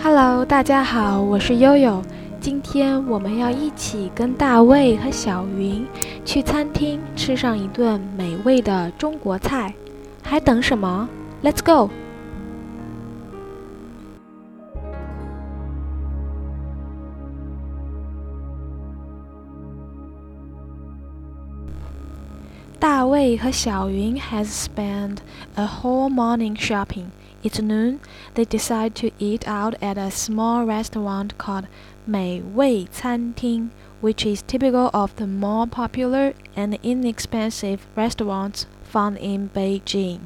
Hello， 大家好，我是悠悠。今天我们要一起跟大卫和小云去餐厅吃上一顿美味的中国菜，还等什么 ？Let's go！ 大卫和小云 has spent a whole morning shopping. It's noon. They decide to eat out at a small restaurant called 美味餐厅, which is typical of the more popular and inexpensive restaurants found in Beijing.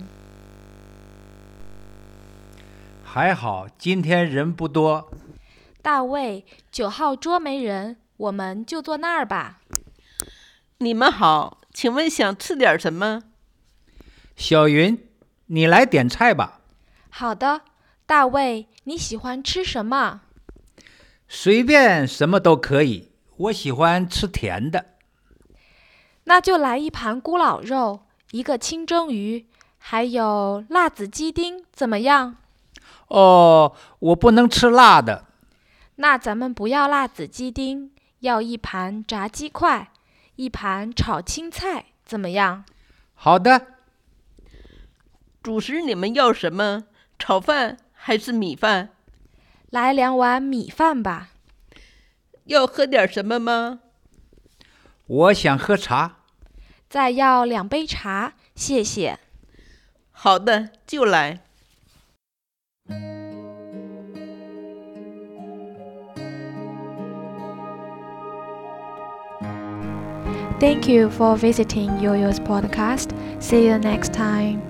还好今天人不多。 大卫，9号桌没人，我们就坐那儿吧。 你们好，请问想吃点什么？ 小云，你来点菜吧。 好的，大卫，你喜欢吃什么？ 随便什么都可以，我喜欢吃甜的。 那就来一盘咕咾肉，一个清蒸鱼，还有辣子鸡丁，怎么样？ 哦，我不能吃辣的。 那咱们不要辣子鸡丁，要一盘炸鸡块，一盘炒青菜，怎么样？ 好的。 主食你们要什么？炒饭还是米饭？ 来2碗米饭吧。 要喝点什么吗？ 我想喝茶。 再要2杯茶，谢谢。 好的，就来。 Thank you for visiting Yoyo's podcast. See you next time.